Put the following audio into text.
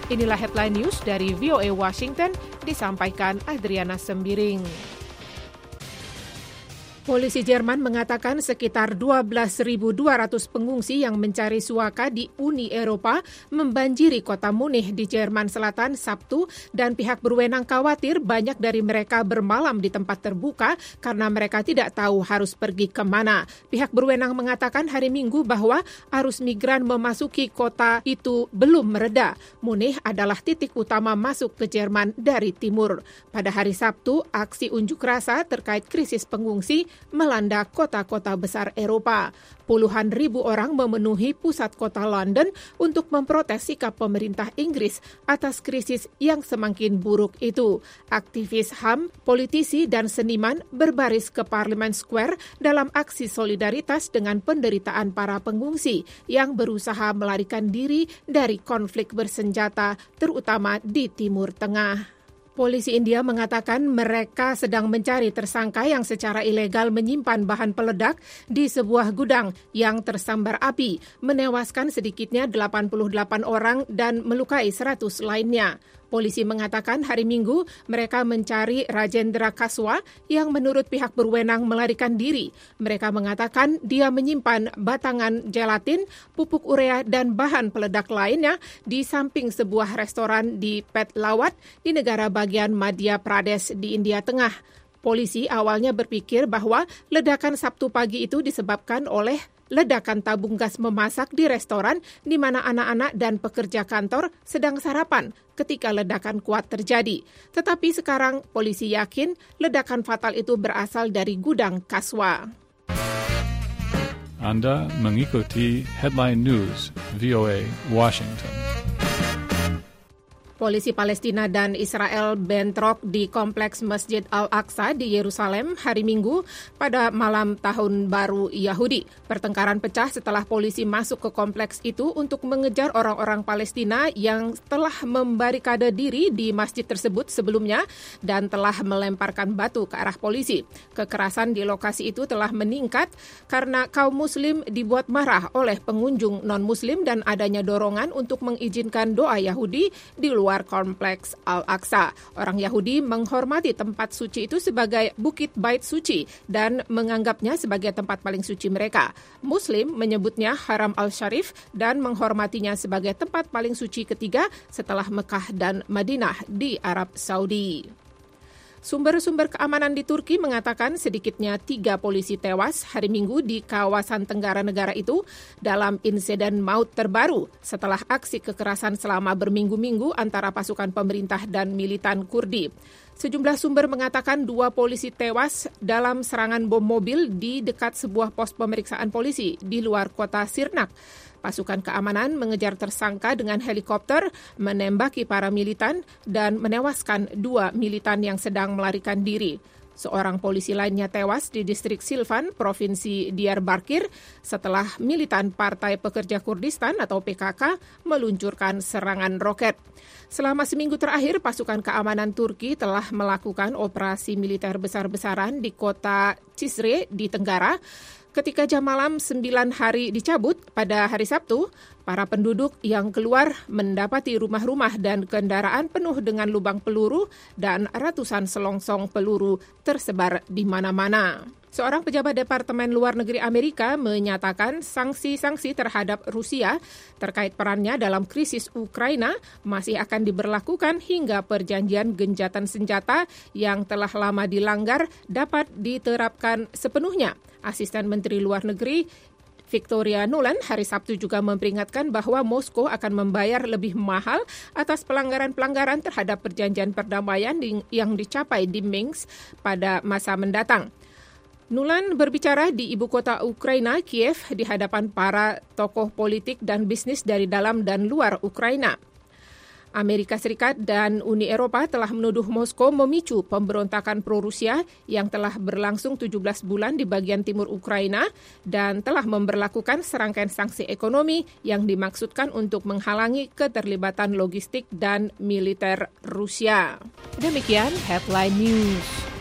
Inilah headline news dari VOA Washington, disampaikan Adriana Sembiring. Polisi Jerman mengatakan sekitar 12.200 pengungsi yang mencari suaka di Uni Eropa membanjiri kota Munich di Jerman Selatan Sabtu dan pihak berwenang khawatir banyak dari mereka bermalam di tempat terbuka karena mereka tidak tahu harus pergi kemana. Pihak berwenang mengatakan hari Minggu bahwa arus migran memasuki kota itu belum mereda. Munich adalah titik utama masuk ke Jerman dari timur. Pada hari Sabtu, aksi unjuk rasa terkait krisis pengungsi melanda kota-kota besar Eropa. Puluhan ribu orang memenuhi pusat kota London untuk memprotes sikap pemerintah Inggris atas krisis yang semakin buruk itu. Aktivis HAM, politisi dan seniman berbaris ke Parliament Square dalam aksi solidaritas dengan penderitaan para pengungsi yang berusaha melarikan diri dari konflik bersenjata, terutama di Timur Tengah. Polisi India mengatakan mereka sedang mencari tersangka yang secara ilegal menyimpan bahan peledak di sebuah gudang yang tersambar api, menewaskan sedikitnya 88 orang dan melukai 100 lainnya. Polisi mengatakan hari Minggu mereka mencari Rajendra Kaswa yang menurut pihak berwenang melarikan diri. Mereka mengatakan dia menyimpan batangan gelatin, pupuk urea dan bahan peledak lainnya di samping sebuah restoran di Petlawat di negara bagian Madhya Pradesh di India Tengah. Polisi awalnya berpikir bahwa ledakan Sabtu pagi itu disebabkan oleh ledakan tabung gas memasak di restoran di mana anak-anak dan pekerja kantor sedang sarapan ketika ledakan kuat terjadi. Tetapi sekarang polisi yakin ledakan fatal itu berasal dari gudang Kaswa. Anda mengikuti Headline News VOA Washington. Polisi Palestina dan Israel bentrok di kompleks Masjid Al-Aqsa di Yerusalem hari Minggu pada malam Tahun Baru Yahudi. Pertengkaran pecah setelah polisi masuk ke kompleks itu untuk mengejar orang-orang Palestina yang telah membarikade diri di masjid tersebut sebelumnya dan telah melemparkan batu ke arah polisi. Kekerasan di lokasi itu telah meningkat karena kaum Muslim dibuat marah oleh pengunjung non-Muslim dan adanya dorongan untuk mengizinkan doa Yahudi di luar kompleks Al-Aqsa. Orang Yahudi menghormati tempat suci itu sebagai Bukit Bait Suci dan menganggapnya sebagai tempat paling suci mereka. Muslim menyebutnya Haram Al-Sharif dan menghormatinya sebagai tempat paling suci ketiga setelah Mekah dan Madinah di Arab Saudi. Sumber-sumber keamanan di Turki mengatakan sedikitnya 3 polisi tewas hari Minggu di kawasan tenggara negara itu dalam insiden maut terbaru setelah aksi kekerasan selama berminggu-minggu antara pasukan pemerintah dan militan Kurdi. Sejumlah sumber mengatakan 2 polisi tewas dalam serangan bom mobil di dekat sebuah pos pemeriksaan polisi di luar kota Sirnak. Pasukan keamanan mengejar tersangka dengan helikopter, menembaki para militan, dan menewaskan 2 militan yang sedang melarikan diri. Seorang polisi lainnya tewas di distrik Silvan, Provinsi Diyarbakir, setelah militan Partai Pekerja Kurdistan atau PKK meluncurkan serangan roket. Selama seminggu terakhir, pasukan keamanan Turki telah melakukan operasi militer besar-besaran di kota Cizre di Tenggara. Ketika jam malam 9 hari dicabut pada hari Sabtu, para penduduk yang keluar mendapati rumah-rumah dan kendaraan penuh dengan lubang peluru dan ratusan selongsong peluru tersebar di mana-mana. Seorang pejabat Departemen Luar Negeri Amerika menyatakan sanksi-sanksi terhadap Rusia terkait perannya dalam krisis Ukraina masih akan diberlakukan hingga perjanjian gencatan senjata yang telah lama dilanggar dapat diterapkan sepenuhnya. Asisten Menteri Luar Negeri Victoria Nuland hari Sabtu juga memperingatkan bahwa Moskow akan membayar lebih mahal atas pelanggaran-pelanggaran terhadap perjanjian perdamaian yang dicapai di Minsk pada masa mendatang. Nuland berbicara di ibu kota Ukraina, Kiev, di hadapan para tokoh politik dan bisnis dari dalam dan luar Ukraina. Amerika Serikat dan Uni Eropa telah menuduh Moskow memicu pemberontakan pro-Rusia yang telah berlangsung 17 bulan di bagian timur Ukraina dan telah memberlakukan serangkaian sanksi ekonomi yang dimaksudkan untuk menghalangi keterlibatan logistik dan militer Rusia. Demikian Headline News.